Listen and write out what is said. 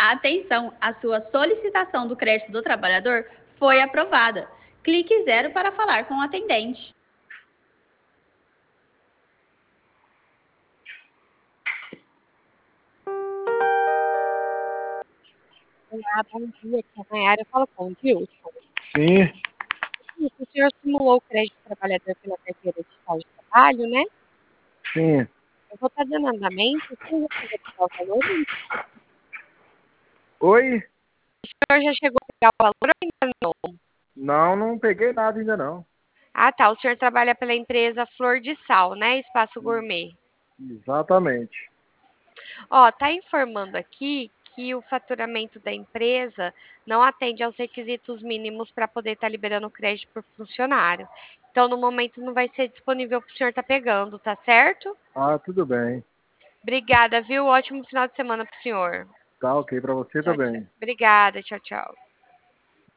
Atenção, a sua solicitação do crédito do trabalhador foi aprovada. Clique 0 para falar com o atendente. Olá, bom dia. Aqui é a Nayara. Fala com o Gilson. Sim, O senhor simulou o crédito do trabalhador pela carteira digital de trabalho, né? sim. Eu vou estar dando andamento. O senhor já chegou a pegar o valor? Oi? O senhor já chegou a pegar o valor ou ainda não? Não, não peguei nada ainda não. Ah, tá. O senhor trabalha pela empresa Flor de Sal, né? Espaço Gourmet. Exatamente. Ó, tá informando aqui que o faturamento da empresa não atende aos requisitos mínimos para poder estar liberando crédito por funcionário. Então, no momento, não vai ser disponível para o senhor estar pegando, tá certo? Ah, tudo bem. Obrigada, viu? Ótimo final de semana para o senhor. Tá ok pra você Tchau, tchau. também. Obrigada, tchau, tchau.